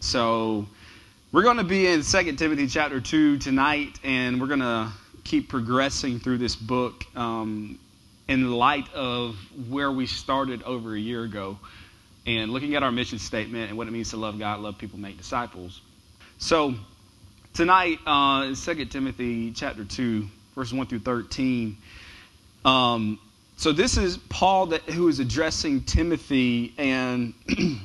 So we're going to be in 2 Timothy chapter 2 tonight, and we're going to keep progressing through this book in light of where we started over a year ago and looking at our mission statement and what it means to love God, love people, make disciples. So tonight, in 2 Timothy chapter 2, verses 1 through 13, so this is Paul who is addressing Timothy, and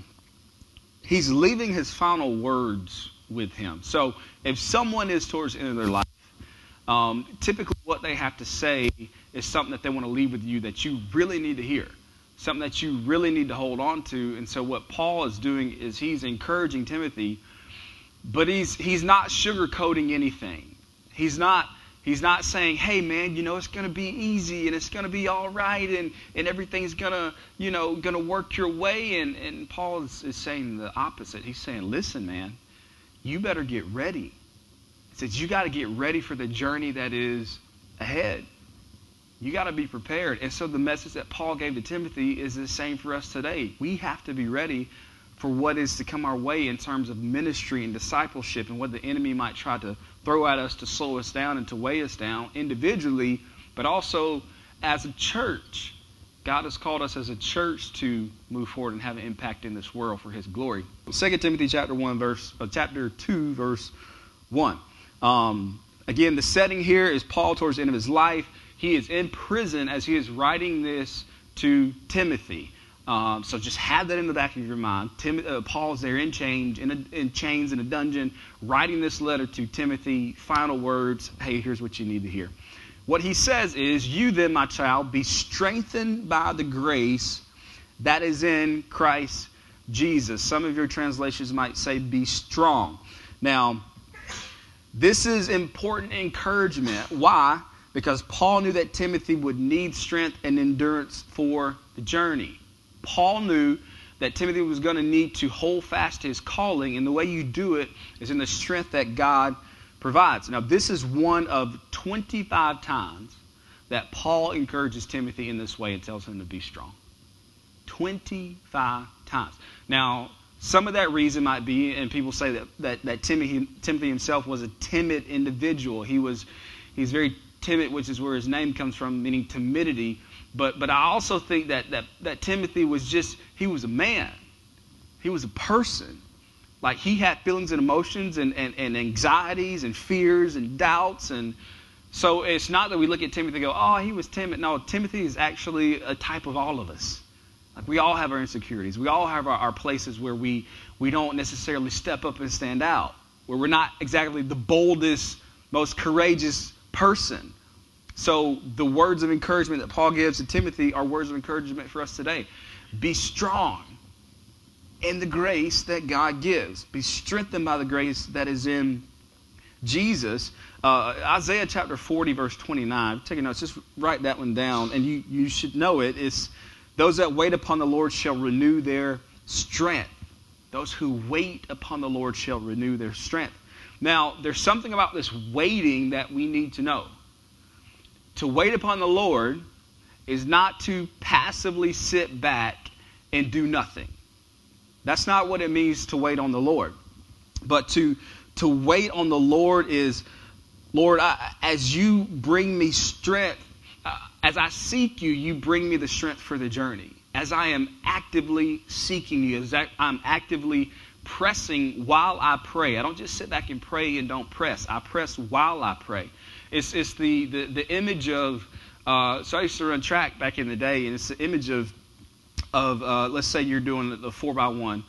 he's leaving his final words with him. So if someone is towards the end of their life, typically what they have to say is something that they want to leave with you that you really need to hear, something that you really need to hold on to. And so what Paul is doing is he's encouraging Timothy, but he's not sugarcoating anything. He's not saying, hey man, it's going to be easy and it's going to be all right and everything's going to work your way. And Paul is saying the opposite. He's saying, listen, man, you better get ready. He says, you got to get ready for the journey that is ahead. You got to be prepared. And so the message that Paul gave to Timothy is the same for us today. We have to be ready for what is to come our way in terms of ministry and discipleship and what the enemy might try to throw at us to slow us down and to weigh us down individually, but also as a church. God has called us as a church to move forward and have an impact in this world for His glory. 2 Timothy chapter 2, verse 1. Again, the setting here is Paul towards the end of his life. He is in prison as he is writing this to Timothy. So just have that in the back of your mind. Paul's there in chains in a dungeon, writing this letter to Timothy. Final words. Hey, here's what you need to hear. What he says is, you then, my child, be strengthened by the grace that is in Christ Jesus. Some of your translations might say, be strong. Now, this is important encouragement. Why? Because Paul knew that Timothy would need strength and endurance for the journey. Paul knew that Timothy was going to need to hold fast to his calling, and the way you do it is in the strength that God provides. Now, this is one of 25 times that Paul encourages Timothy in this way and tells him to be strong. 25 times. Now, some of that reason might be, and people say that Timothy himself was a timid individual. He's very timid, which is where his name comes from, meaning timidity. But I also think that Timothy he was a man. He was a person. Like, he had feelings and emotions and anxieties and fears and doubts. And so it's not that we look at Timothy and go, oh, he was timid. No, Timothy is actually a type of all of us. Like, we all have our insecurities. We all have our places where we don't necessarily step up and stand out, where we're not exactly the boldest, most courageous person. So the words of encouragement that Paul gives to Timothy are words of encouragement for us today. Be strong in the grace that God gives. Be strengthened by the grace that is in Jesus. Isaiah chapter 40, verse 29. Take a note. Just write that one down, and you should know it. It's those that wait upon the Lord shall renew their strength. Those who wait upon the Lord shall renew their strength. Now, there's something about this waiting that we need to know. To wait upon the Lord is not to passively sit back and do nothing. That's not what it means to wait on the Lord. But to wait on the Lord is, Lord, as you bring me strength, as I seek you, you bring me the strength for the journey. As I am actively seeking you, as I'm actively pressing while I pray. I don't just sit back and pray and don't press. I press while I pray. It's the image of, so I used to run track back in the day, and it's the image of let's say you're doing the 4x1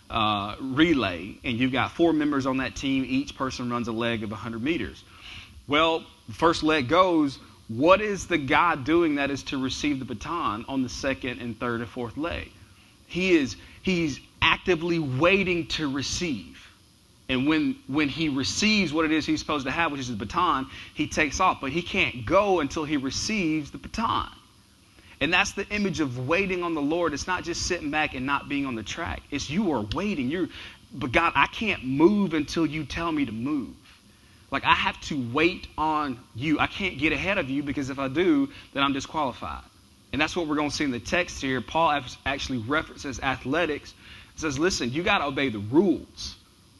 relay, and you've got 4 members on that team. Each person runs a leg of 100 meters. Well, the first leg goes. What is the guy doing that is to receive the baton on the second and third and fourth leg? He's actively waiting to receive. And when he receives what it is he's supposed to have, which is the baton, he takes off. But he can't go until he receives the baton. And that's the image of waiting on the Lord. It's not just sitting back and not being on the track. It's you are waiting. But God, I can't move until you tell me to move. Like, I have to wait on you. I can't get ahead of you, because if I do, then I'm disqualified. And that's what we're going to see in the text here. Paul actually references athletics. He says, listen, you got to obey the rules.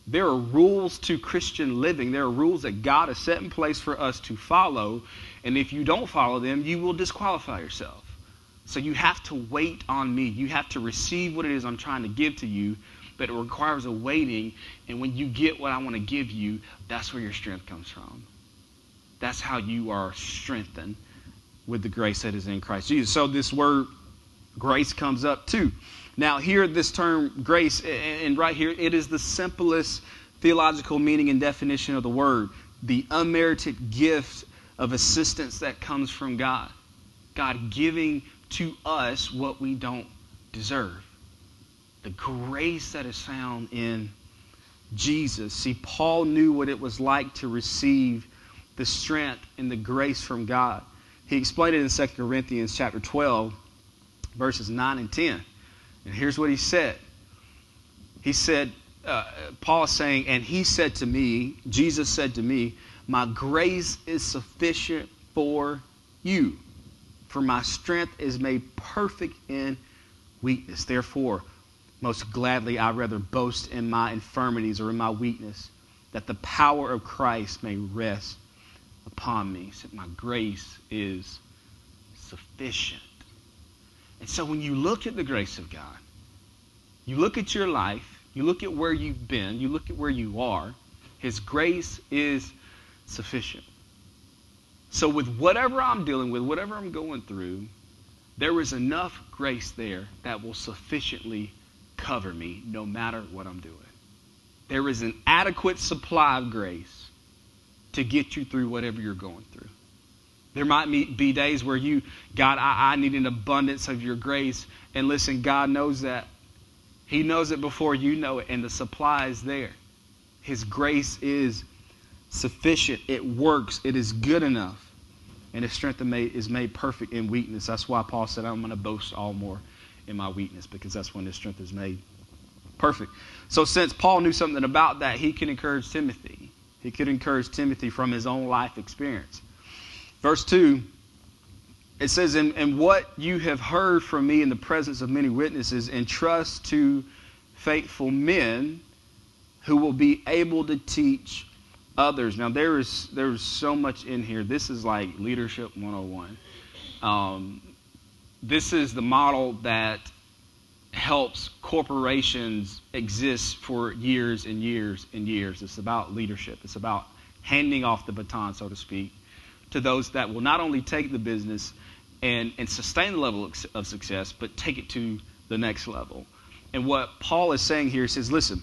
There are rules to Christian living. There are rules that God has set in place for us to follow. And if you don't follow them, you will disqualify yourself. So you have to wait on me. You have to receive what it is I'm trying to give to you. But it requires a waiting. And when you get what I want to give you, that's where your strength comes from. That's how you are strengthened with the grace that is in Christ Jesus. So this word grace comes up too. Now here, this term grace, and right here, it is the simplest theological meaning and definition of the word. The unmerited gift of assistance that comes from God. God giving to us what we don't deserve. The grace that is found in Jesus. See, Paul knew what it was like to receive the strength and the grace from God. He explained it in 2 Corinthians chapter 12, verses 9 and 10. And here's what he said. He said, Paul is saying, and he said to me, Jesus said to me, my grace is sufficient for you, for my strength is made perfect in weakness. Therefore, most gladly I'd rather boast in my infirmities or in my weakness, that the power of Christ may rest upon me. He said, my grace is sufficient. And so when you look at the grace of God, you look at your life, you look at where you've been, you look at where you are, His grace is sufficient. So with whatever I'm dealing with, whatever I'm going through, there is enough grace there that will sufficiently cover me no matter what I'm doing. There is an adequate supply of grace to get you through whatever you're going through. There might be days where God, I need an abundance of your grace. And listen, God knows that. He knows it before you know it, and the supply is there. His grace is sufficient. It works. It is good enough. And His strength is made perfect in weakness. That's why Paul said, I'm going to boast all more in my weakness, because that's when His strength is made perfect. So since Paul knew something about that, he can encourage Timothy. He could encourage Timothy from his own life experience. Verse 2, it says, and what you have heard from me in the presence of many witnesses, entrust to faithful men who will be able to teach others. Now, there is so much in here. This is like Leadership 101. This is the model that helps corporations exist for years and years and years. It's about leadership. It's about handing off the baton, so to speak, to those that will not only take the business and sustain the level of success, but take it to the next level. And what Paul is saying here, he says, listen,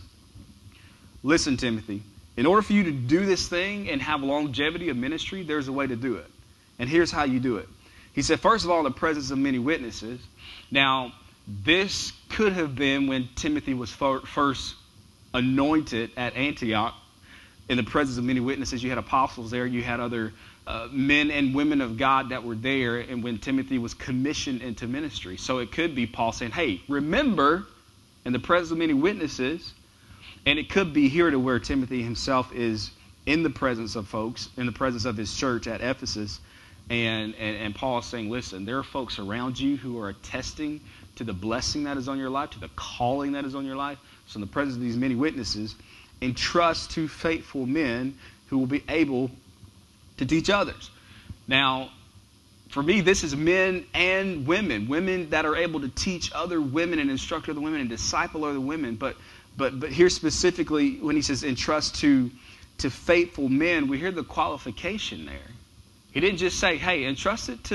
Timothy, in order for you to do this thing and have longevity of ministry, there's a way to do it. And here's how you do it. He said, first of all, in the presence of many witnesses. Now, this could have been when Timothy was first anointed at Antioch. In the presence of many witnesses, you had apostles there, you had other men and women of God that were there, and when Timothy was commissioned into ministry. So it could be Paul saying, hey, remember, in the presence of many witnesses, and it could be here to where Timothy himself is in the presence of folks, in the presence of his church at Ephesus, and Paul is saying, listen, there are folks around you who are attesting to the blessing that is on your life, to the calling that is on your life. So in the presence of these many witnesses, entrust to faithful men who will be able to teach others. Now, for me, this is men and women that are able to teach other women and instruct other women and disciple other women. But here specifically, when he says entrust to faithful men, we hear the qualification there. He didn't just say, hey, entrust it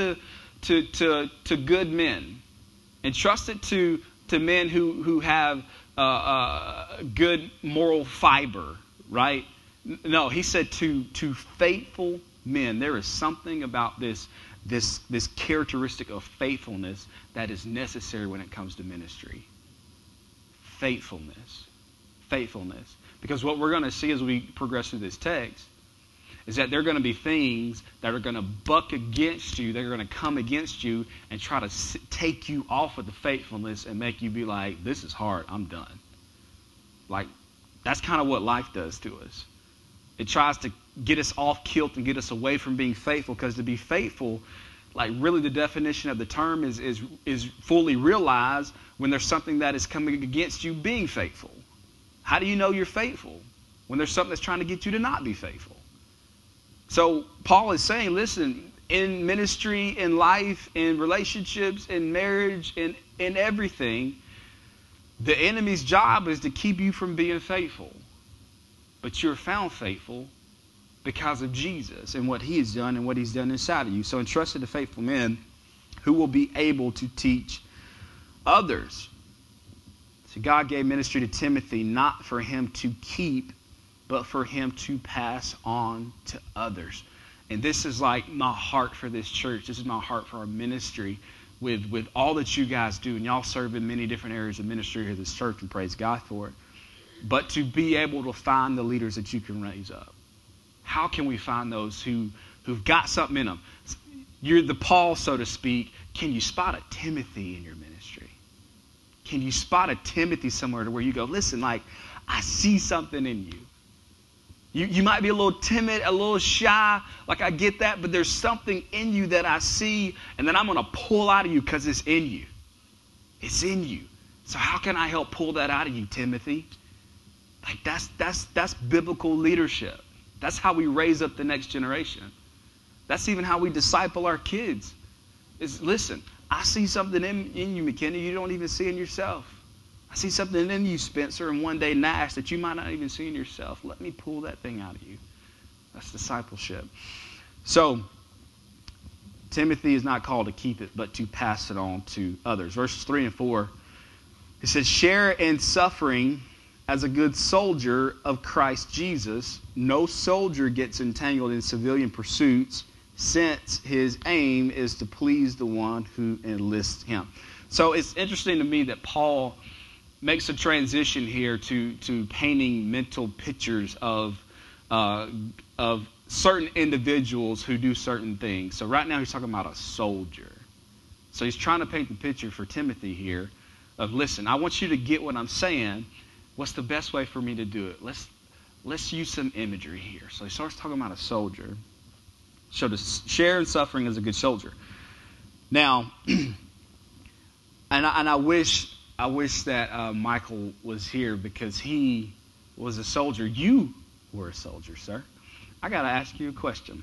to good men. Entrust it to men who have good moral fiber, right? No, he said to faithful men. There is something about this characteristic of faithfulness that is necessary when it comes to ministry. Faithfulness. Because what we're going to see as we progress through this text is that there are going to be things that are going to buck against you, that are going to come against you and try to take you off of the faithfulness and make you be like, this is hard, I'm done. Like, that's kind of what life does to us. It tries to get us off kilt and get us away from being faithful, because to be faithful, like really the definition of the term is fully realized when there's something that is coming against you being faithful. How do you know you're faithful? when there's something that's trying to get you to not be faithful. So Paul is saying, listen, in ministry, in life, in relationships, in marriage, in everything, the enemy's job is to keep you from being faithful. But you're found faithful because of Jesus and what he has done and what he's done inside of you. So entrusted to faithful men who will be able to teach others. So God gave ministry to Timothy not for him to keep, but for him to pass on to others. And this is like my heart for this church. This is my heart for our ministry with all that you guys do. And y'all serve in many different areas of ministry here at this church, and praise God for it. But to be able to find the leaders that you can raise up. How can we find those who've got something in them? You're the Paul, so to speak. Can you spot a Timothy in your ministry? Can you spot a Timothy somewhere to where you go, listen, like, I see something in you. You might be a little timid, a little shy, like I get that, but there's something in you that I see, and then I'm going to pull out of you because it's in you. It's in you. So how can I help pull that out of you, Timothy? Like that's biblical leadership. That's how we raise up the next generation. That's even how we disciple our kids. Is listen, I see something in you, McKenna, you don't even see in yourself. I see something in you, Spencer, and one day Nash, that you might not even see in yourself. Let me pull that thing out of you. That's discipleship. So, Timothy is not called to keep it, but to pass it on to others. Verses 3 and 4, it says, share in suffering as a good soldier of Christ Jesus. No soldier gets entangled in civilian pursuits, since his aim is to please the one who enlists him. So it's interesting to me that Paul makes a transition here to painting mental pictures of certain individuals who do certain things. So right now he's talking about a soldier. So he's trying to paint the picture for Timothy here of, listen, I want you to get what I'm saying. What's the best way for me to do it? Let's use some imagery here. So he starts talking about a soldier. So to share in suffering as a good soldier. Now, and I wish that Michael was here, because he was a soldier. You were a soldier, sir. I got to ask you a question.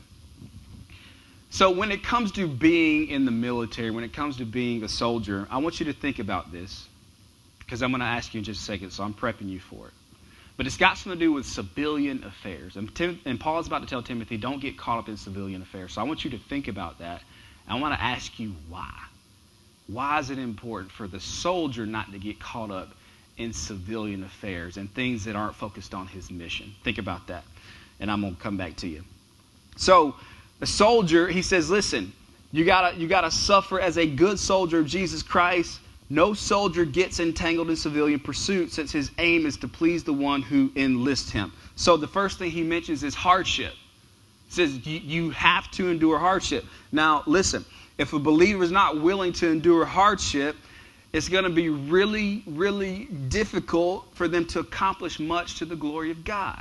So when it comes to being in the military, when it comes to being a soldier, I want you to think about this, because I'm going to ask you in just a second, so I'm prepping you for it. But it's got something to do with civilian affairs. And Paul is about to tell Timothy, don't get caught up in civilian affairs. So I want you to think about that. I want to ask you why. Why is it important for the soldier not to get caught up in civilian affairs and things that aren't focused on his mission? Think about that, and I'm going to come back to you. So a soldier, he says, listen, you gotta suffer as a good soldier of Jesus Christ. No soldier gets entangled in civilian pursuit, since his aim is to please the one who enlists him. So the first thing he mentions is hardship. He says you have to endure hardship. Now listen, if a believer is not willing to endure hardship, it's going to be really, really difficult for them to accomplish much to the glory of God.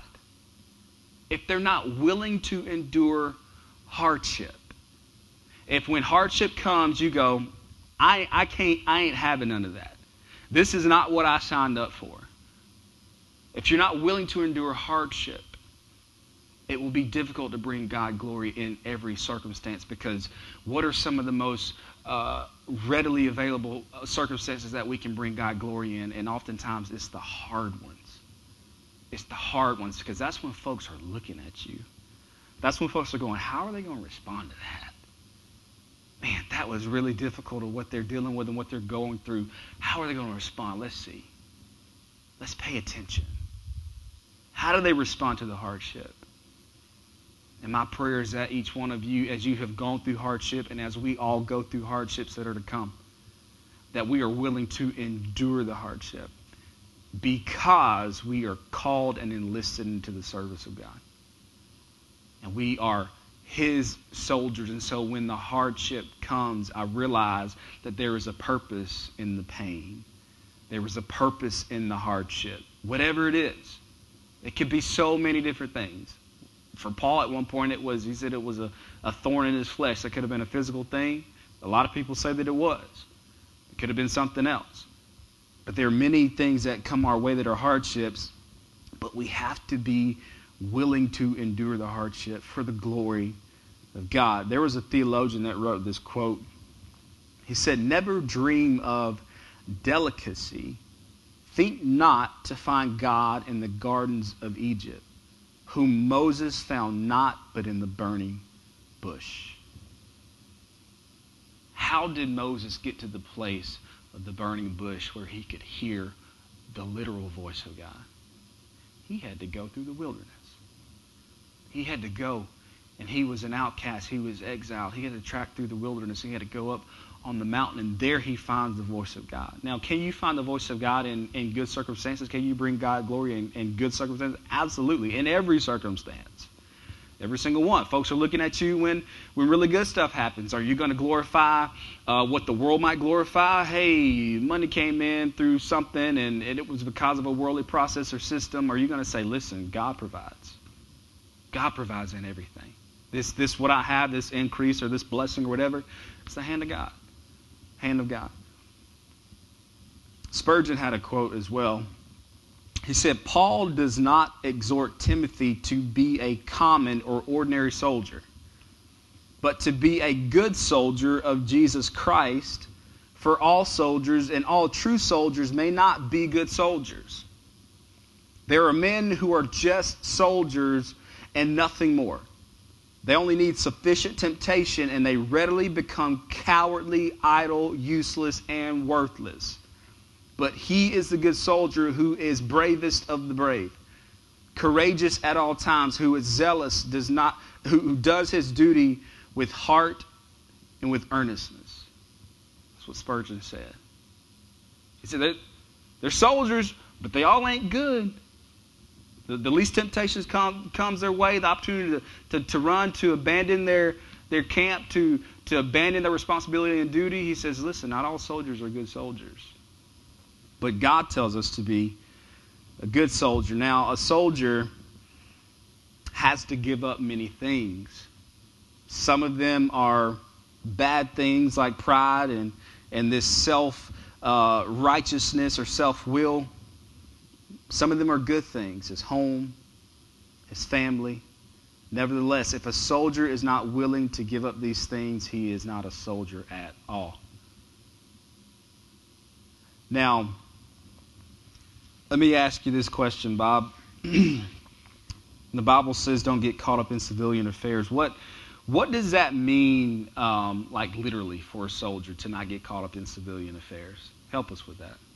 If they're not willing to endure hardship. If when hardship comes, you go, I ain't having none of that. This is not what I signed up for. If you're not willing to endure hardship, it will be difficult to bring God glory in every circumstance, because what are some of the most readily available circumstances that we can bring God glory in? And oftentimes it's the hard ones. It's the hard ones, because that's when folks are looking at you. That's when folks are going, how are they going to respond to that? Man, that was really difficult, of what they're dealing with and what they're going through. How are they going to respond? Let's see. Let's pay attention. How do they respond to the hardship? And my prayer is that each one of you, as you have gone through hardship, and as we all go through hardships that are to come, that we are willing to endure the hardship, because we are called and enlisted into the service of God. And we are his soldiers. And so when the hardship comes, I realize that there is a purpose in the pain. There is a purpose in the hardship. Whatever it is. It could be so many different things. For Paul, at one point, he said it was a thorn in his flesh. That could have been a physical thing. A lot of people say that it was. It could have been something else. But there are many things that come our way that are hardships. but we have to be willing to endure the hardship for the glory of God. There was a theologian that wrote this quote. He said, "Never dream of delicacy. Think not to find God in the gardens of Egypt, whom Moses found not but in the burning bush." How did Moses get to the place of the burning bush where he could hear the literal voice of God? He had to go through the wilderness. He had to go, and he was an outcast. He was exiled. He had to track through the wilderness. He had to go up on the mountain, and there he finds the voice of God. Now, can you find the voice of God in good circumstances? Can you bring God glory in good circumstances? Absolutely, in every circumstance. Every single one. Folks are looking at you when really good stuff happens. Are you going to glorify what the world might glorify? Hey, money came in through something and it was because of a worldly process or system. Are you going to say, listen, God provides. God provides in everything. This what I have, this increase or this blessing or whatever, it's the hand of God. Hand of God. Spurgeon had a quote as well. He said, "Paul does not exhort Timothy to be a common or ordinary soldier, but to be a good soldier of Jesus Christ, for all soldiers and all true soldiers may not be good soldiers. There are men who are just soldiers and nothing more. They only need sufficient temptation and they readily become cowardly, idle, useless, and worthless. But he is the good soldier who is bravest of the brave, courageous at all times, who is zealous, who does his duty with heart and with earnestness." That's what Spurgeon said. He said they're soldiers, but they all ain't good. The least temptations comes their way, the opportunity to run, to abandon their camp, to abandon their responsibility and duty. He says, listen, not all soldiers are good soldiers. But God tells us to be a good soldier. Now, a soldier has to give up many things. Some of them are bad things like pride and this self-righteousness or self-will. Some of them are good things, his home, his family. Nevertheless, if a soldier is not willing to give up these things, he is not a soldier at all. Now, let me ask you this question, Bob. The Bible says don't get caught up in civilian affairs. What does that mean, like literally, for a soldier to not get caught up in civilian affairs? Help us with that.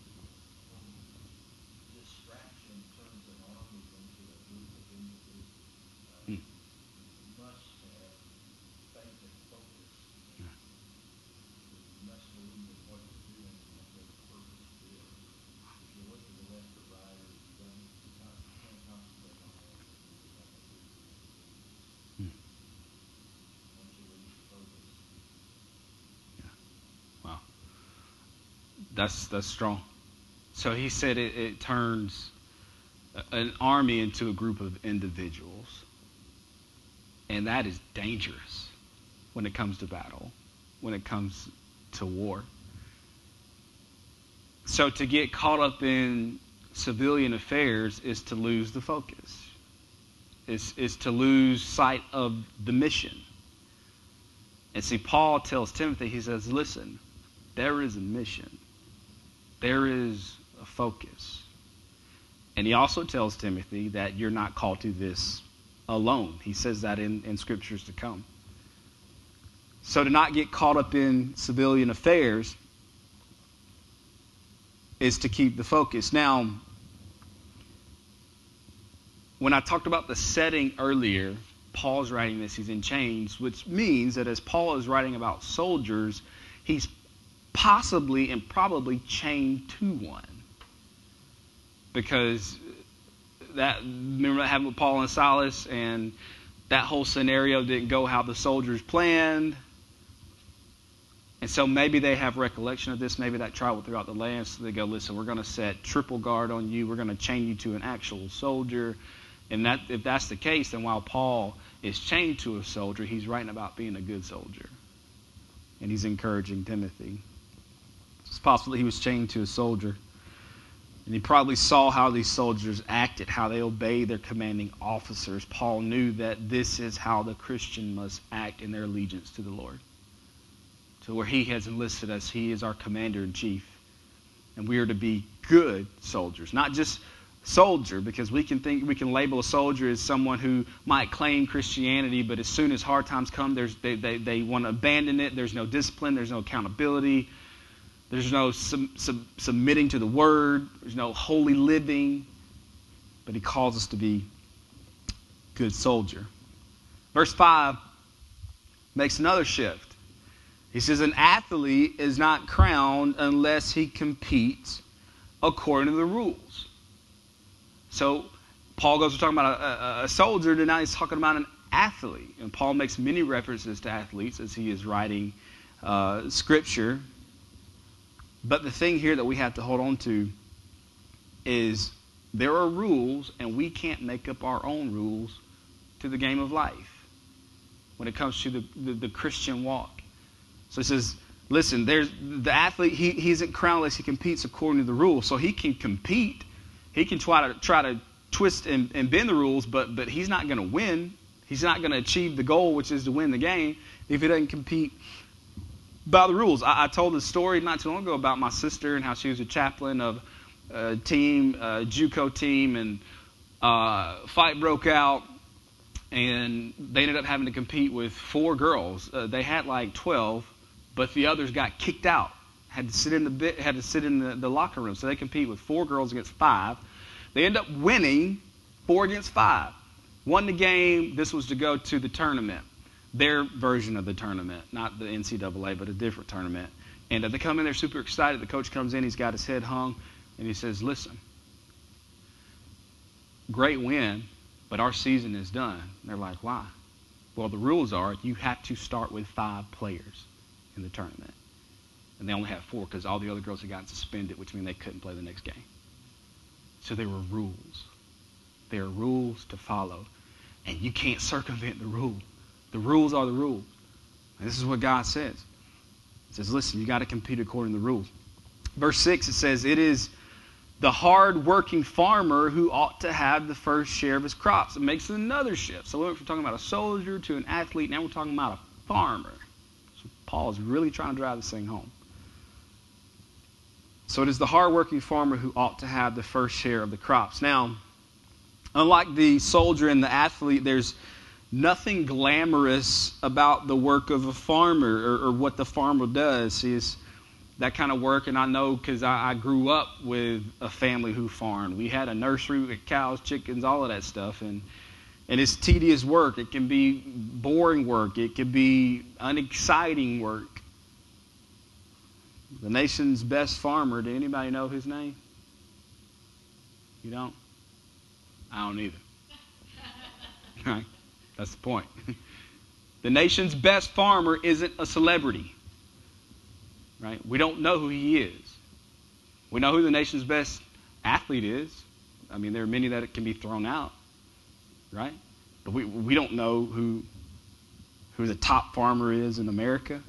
Distraction turns an army into a group of individuals. You must have faith and focus. You must believe in what you're doing and what the purpose is. If you're looking to left or right, or you can't concentrate on that. Once you lose focus. Wow. That's strong. So he said it turns an army into a group of individuals. And that is dangerous when it comes to battle, when it comes to war. So to get caught up in civilian affairs is to lose the focus. Is to lose sight of the mission. And see, Paul tells Timothy, he says, listen, there is a mission. There is a focus. And he also tells Timothy that you're not called to this alone. He says that in scriptures to come. So to not get caught up in civilian affairs is to keep the focus. Now, when I talked about the setting earlier, Paul's writing this, he's in chains, which means that as Paul is writing about soldiers, he's possibly and probably chained to one. Because remember that happened with Paul and Silas, and that whole scenario didn't go how the soldiers planned. And so maybe they have recollection of this. Maybe that traveled throughout the land. So they go, listen, we're going to set triple guard on you. We're going to chain you to an actual soldier. And if that's the case, then while Paul is chained to a soldier, he's writing about being a good soldier. And he's encouraging Timothy. It's possible he was chained to a soldier. And he probably saw how these soldiers acted, how they obeyed their commanding officers. Paul knew that this is how the Christian must act in their allegiance to the Lord. To where he has enlisted us, he is our commander-in-chief. And we are to be good soldiers, not just soldier, because we can label a soldier as someone who might claim Christianity, but as soon as hard times come, they want to abandon it. There's no discipline, there's no accountability. There's no submitting to the word. There's no holy living. But he calls us to be good soldier. Verse 5 makes another shift. He says, an athlete is not crowned unless he competes according to the rules. So Paul goes from talking about a soldier to now he's talking about an athlete. And Paul makes many references to athletes as he is writing Scripture. But the thing here that we have to hold on to is there are rules, and we can't make up our own rules to the game of life when it comes to the Christian walk. So he says, listen, there's the athlete, he isn't crowned unless he competes according to the rules. So he can compete. He can try to twist and bend the rules, but he's not going to win. He's not going to achieve the goal, which is to win the game, if he doesn't compete by the rules. I told a story not too long ago about my sister and how she was a chaplain of a team, a JUCO team, and fight broke out, and they ended up having to compete with 4 girls. They had like 12, but the others got kicked out. Had to sit in the locker room. So they compete with 4 girls against 5. They end up winning 4 against 5. Won the game. This was to go to the tournament. Their version of the tournament, not the NCAA, but a different tournament. And they come in there super excited. The coach comes in, he's got his head hung, and he says, listen, great win, but our season is done. And they're like, why? Well, the rules are you have to start with 5 players in the tournament. And they only have 4 because all the other girls had gotten suspended, which means they couldn't play the next game. So there were rules. There are rules to follow. And you can't circumvent the rule. The rules are the rules. And this is what God says. He says, listen, you got to compete according to the rules. Verse 6, it says, it is the hard-working farmer who ought to have the first share of his crops. It makes another shift. So we went from talking about a soldier to an athlete. Now we're talking about a farmer. So Paul is really trying to drive this thing home. So it is the hard-working farmer who ought to have the first share of the crops. Now, unlike the soldier and the athlete, there's nothing glamorous about the work of a farmer or what the farmer does. Is that kind of work, and I know because I grew up with a family who farmed. We had a nursery with cows, chickens, all of that stuff, and it's tedious work. It can be boring work. It can be unexciting work. The nation's best farmer, do anybody know his name? You don't? I don't either. Right? That's the point. The nation's best farmer isn't a celebrity. Right? We don't know who he is. We know who the nation's best athlete is. I mean, there are many that can be thrown out. Right? But we don't know who the top farmer is in America.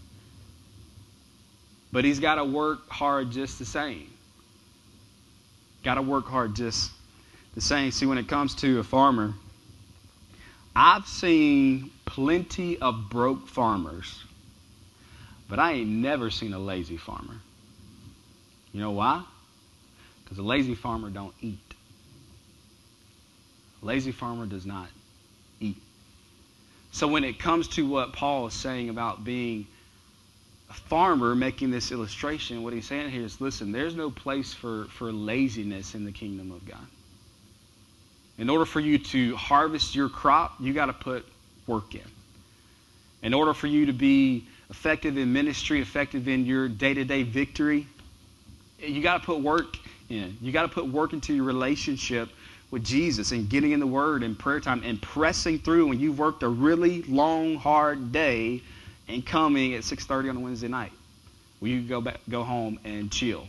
But he's got to work hard just the same. Got to work hard just the same. See, when it comes to a farmer, I've seen plenty of broke farmers, but I ain't never seen a lazy farmer. You know why? Because a lazy farmer don't eat. A lazy farmer does not eat. So when it comes to what Paul is saying about being a farmer, making this illustration, what he's saying here is, listen, there's no place for laziness in the kingdom of God. In order for you to harvest your crop, you got to put work in. In order for you to be effective in ministry, effective in your day-to-day victory, you got to put work in. You got to put work into your relationship with Jesus and getting in the Word and prayer time and pressing through when you've worked a really long, hard day and coming at 6:30 on a Wednesday night where you go home and chill.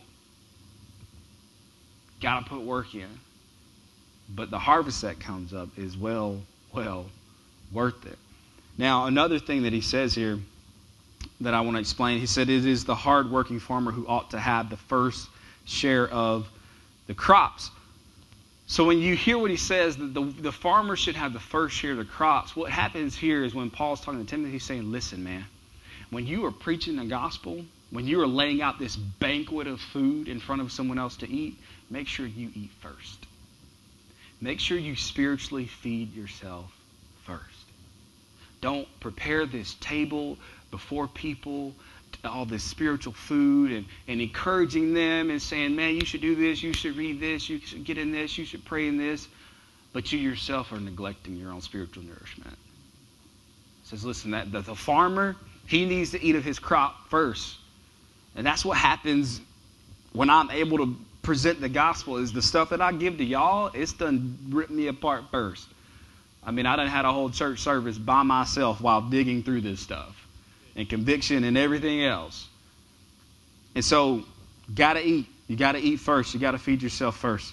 Got to put work in. But the harvest that comes up is well worth it. Now, another thing that he says here that I want to explain, he said it is the hard-working farmer who ought to have the first share of the crops. So when you hear what he says, the farmer should have the first share of the crops. What happens here is when Paul's talking to Timothy, he's saying, listen, man, when you are preaching the gospel, when you are laying out this banquet of food in front of someone else to eat, make sure you eat first. Make sure you spiritually feed yourself first. Don't prepare this table before people, all this spiritual food, and encouraging them and saying, man, you should do this, you should read this, you should get in this, you should pray in this. But you yourself are neglecting your own spiritual nourishment. It says, listen, that the farmer, he needs to eat of his crop first. And that's what happens when I'm able to present the gospel, is the stuff that I give to y'all, it's done rip me apart first. I mean, I done had a whole church service by myself while digging through this stuff. And conviction and everything else. And so, gotta eat. You gotta eat first. You gotta feed yourself first.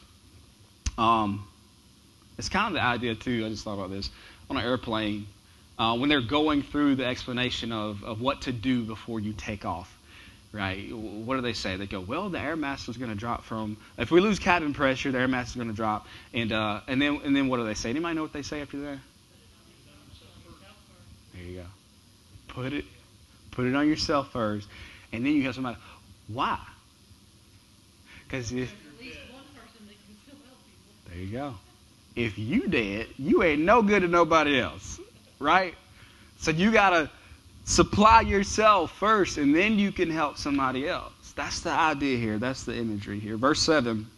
It's kind of the idea too, I just thought about this, on an airplane, when they're going through the explanation of what to do before you take off. Right? What do they say? They go, well, the air mass is going to drop from, if we lose cabin pressure, the air mass is going to drop. And then what do they say? Anybody know what they say after that? There you go. Put it on yourself first. And then you have somebody, why? Because if, at least one person that can still help people. there you go. If you dead, you ain't no good to nobody else. Right? So you got to supply yourself first, and then you can help somebody else. That's the idea here. That's the imagery here. Verse 7,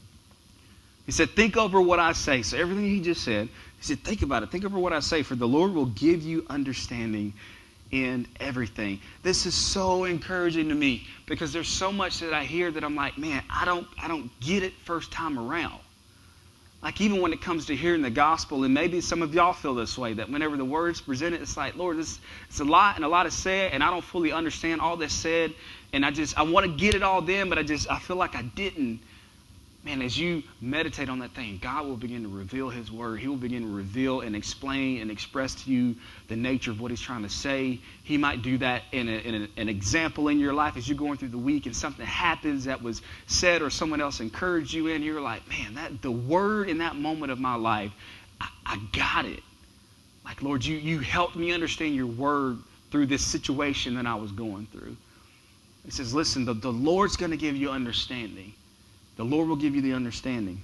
he said, think over what I say. So everything he just said, he said, think about it. Think over what I say, for the Lord will give you understanding in everything. This is so encouraging to me, because there's so much that I hear that I'm like, man, I don't get it first time around. Like even when it comes to hearing the gospel, and maybe some of y'all feel this way, that whenever the word's presented, it's like, Lord, it's a lot and a lot is said, and I don't fully understand all that's said, and I want to get it all then, but I feel like I didn't. Man, as you meditate on that thing, God will begin to reveal His Word. He will begin to reveal and explain and express to you the nature of what He's trying to say. He might do that in an example in your life as you're going through the week and something happens that was said or someone else encouraged you in. You're like, man, the Word in that moment of my life, I got it. Like, Lord, you helped me understand your Word through this situation that I was going through. He says, listen, the Lord's going to give you understanding. The Lord will give you the understanding.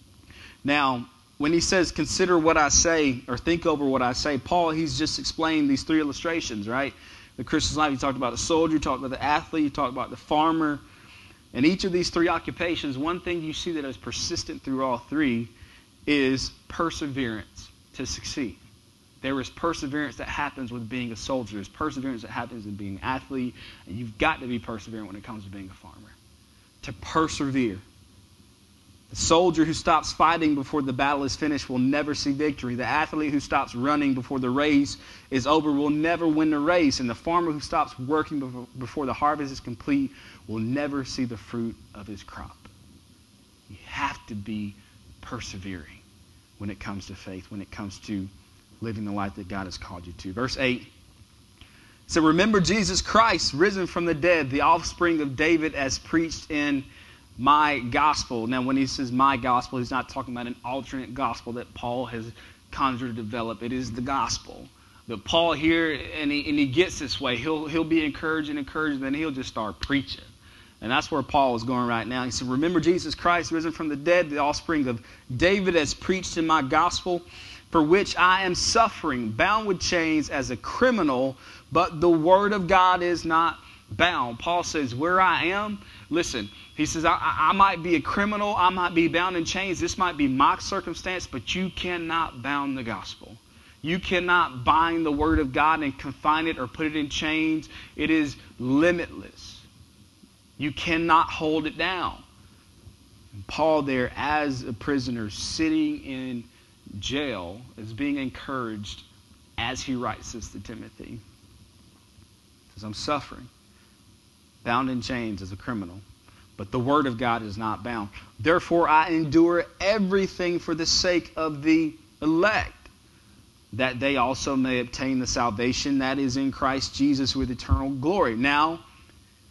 Now, when he says, consider what I say, or think over what I say, Paul, he's just explained these three illustrations, right? The Christian's life, he talked about the soldier, he talked about the athlete, he talked about the farmer. And each of these three occupations, one thing you see that is persistent through all three is perseverance to succeed. There is perseverance that happens with being a soldier. There's perseverance that happens in being an athlete. And you've got to be perseverant when it comes to being a farmer. To persevere. The soldier who stops fighting before the battle is finished will never see victory. The athlete who stops running before the race is over will never win the race. And the farmer who stops working before the harvest is complete will never see the fruit of his crop. You have to be persevering when it comes to faith, when it comes to living the life that God has called you to. Verse 8. So remember Jesus Christ, risen from the dead, the offspring of David, as preached in my gospel. Now, when he says my gospel, he's not talking about an alternate gospel that Paul has conjured to develop. It is the gospel. But Paul here, and he gets this way. He'll be encouraged, then he'll just start preaching. And that's where Paul is going right now. He said, remember Jesus Christ, risen from the dead, the offspring of David, as preached in my gospel, for which I am suffering, bound with chains as a criminal, but the word of God is not bound. Paul says, where I am, listen, he says, I might be a criminal, I might be bound in chains, this might be my circumstance, but you cannot bound the gospel. You cannot bind the word of God and confine it or put it in chains. It is limitless. You cannot hold it down. And Paul there, as a prisoner, sitting in jail, is being encouraged as he writes this to Timothy. He says, I'm suffering, bound in chains as a criminal, but the word of God is not bound. Therefore I endure everything for the sake of the elect, that they also may obtain the salvation that is in Christ Jesus with eternal glory. Now,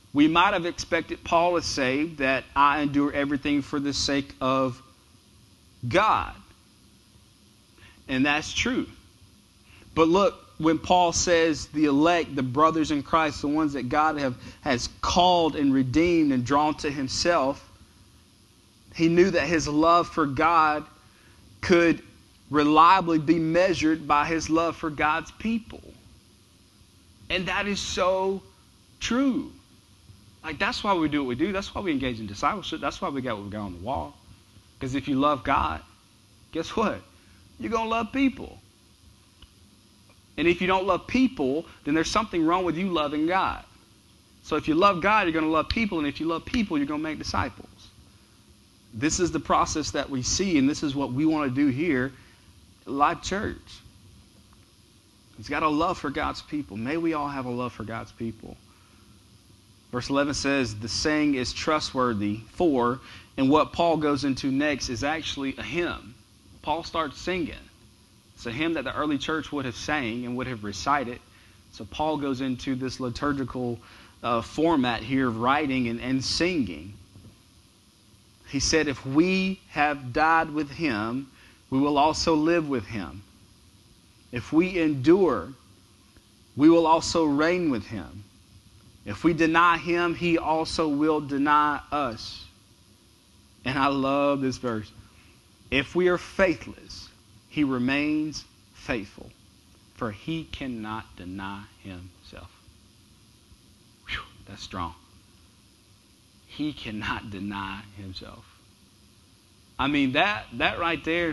We might have expected Paul to say that I endure everything for the sake of God. And that's true. But look, when Paul says the elect, the brothers in Christ, the ones that God has called and redeemed and drawn to himself, he knew that his love for God could reliably be measured by his love for God's people. And that is so true. Like, that's why we do what we do. That's why we engage in discipleship. That's why we got what we got on the wall. Because if you love God, guess what? You're going to love people. And if you don't love people, then there's something wrong with you loving God. So if you love God, you're going to love people. And if you love people, you're going to make disciples. This is the process that we see, and this is what we want to do here at Life Church. It's got a love for God's people. May we all have a love for God's people. Verse 11 says, the saying is trustworthy for, and what Paul goes into next is actually a hymn. Paul starts singing. It's a hymn that the early church would have sang and would have recited. So Paul goes into this liturgical format here of writing and singing. He said, if we have died with him, we will also live with him. If we endure, we will also reign with him. If we deny him, he also will deny us. And I love this verse. If we are faithless, he remains faithful, for he cannot deny himself. Whew, that's strong. He cannot deny himself. I mean, that right there,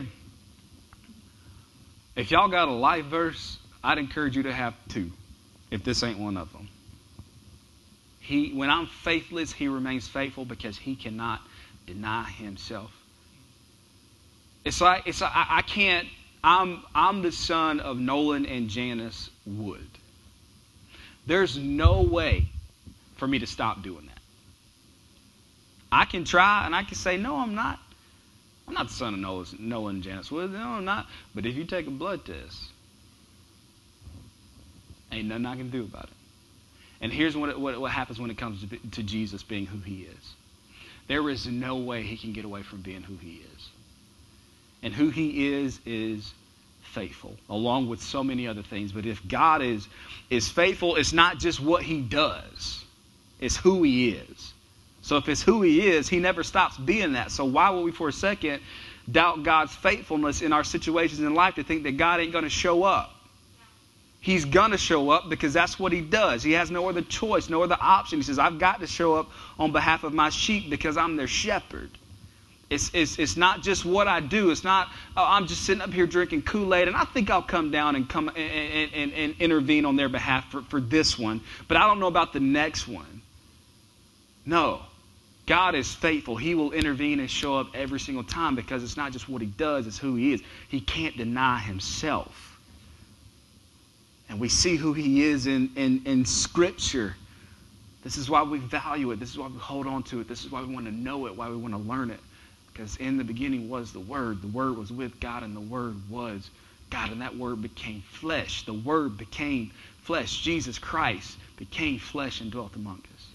if y'all got a life verse, I'd encourage you to have two, if this ain't one of them. When I'm faithless, he remains faithful because he cannot deny himself. I can't. I'm the son of Nolan and Janice Wood. There's no way for me to stop doing that. I can try and I can say, no, I'm not. I'm not the son of Nolan and Janice Wood. No, I'm not. But if you take a blood test, ain't nothing I can do about it. And here's what happens when it comes to Jesus being who he is. There is no way he can get away from being who he is. And who he is faithful, along with so many other things. But if God is faithful, it's not just what he does. It's who he is. So if it's who he is, he never stops being that. So why would we for a second doubt God's faithfulness in our situations in life to think that God ain't going to show up? He's going to show up because that's what he does. He has no other choice, no other option. He says, I've got to show up on behalf of my sheep because I'm their shepherd. It's not just what I do. It's not, I'm just sitting up here drinking Kool-Aid and I think I'll come down and come and intervene on their behalf for this one. But I don't know about the next one. No. God is faithful. He will intervene and show up every single time because it's not just what he does, it's who he is. He can't deny himself. And we see who he is in Scripture. This is why we value it. This is why we hold on to it. This is why we want to know it, why we want to learn it. Because in the beginning was the Word. The Word was with God, and the Word was God. And that Word became flesh. The Word became flesh. Jesus Christ became flesh and dwelt among us.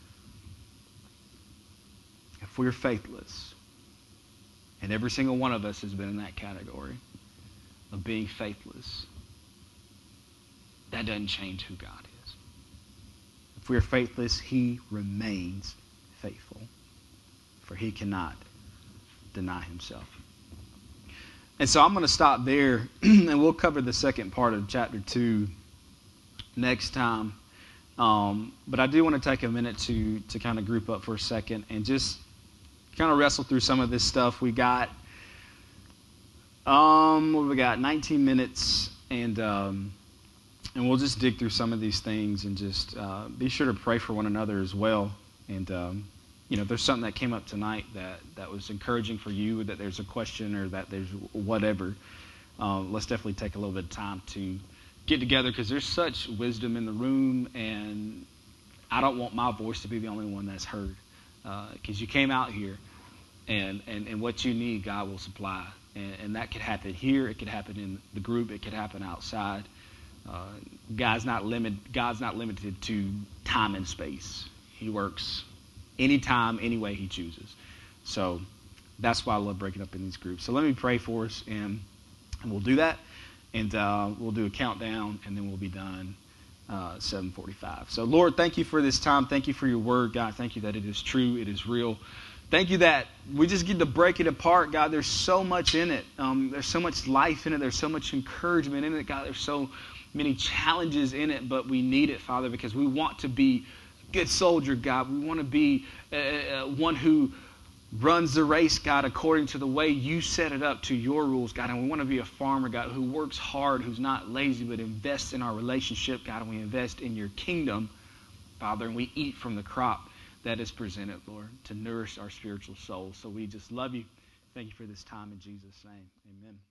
If we're faithless, and every single one of us has been in that category of being faithless, that doesn't change who God is. If we are faithless, he remains faithful, for he cannot deny himself. And so I'm going to stop there, and we'll cover the second part of chapter 2 next time. But I do want to take a minute to kind of group up for a second and just kind of wrestle through some of this stuff. We got, what we got? 19 minutes, and we'll just dig through some of these things and just be sure to pray for one another as well. And, if there's something that came up tonight that was encouraging for you, that there's a question or that there's whatever, let's definitely take a little bit of time to get together because there's such wisdom in the room, and I don't want my voice to be the only one that's heard. Because you came out here, and what you need, God will supply. And that could happen here. It could happen in the group. It could happen outside. God's not limited to time and space. He works anytime, any way he chooses. So that's why I love breaking up in these groups. So let me pray for us, and we'll do that. And we'll do a countdown, and then we'll be done 7:45. So, Lord, thank you for this time. Thank you for your word, God. Thank you that it is true. It is real. Thank you that we just get to break it apart, God. There's so much in it. There's so much life in it. There's so much encouragement in it, God. There's so many challenges in it, but we need it, Father, because we want to be a good soldier, God. We want to be one who runs the race, God, according to the way you set it up, to your rules, God. And we want to be a farmer, God, who works hard, who's not lazy, but invests in our relationship, God, and we invest in your kingdom, Father, and we eat from the crop that is presented, Lord, to nourish our spiritual souls. So we just love you. Thank you for this time in Jesus' name. Amen.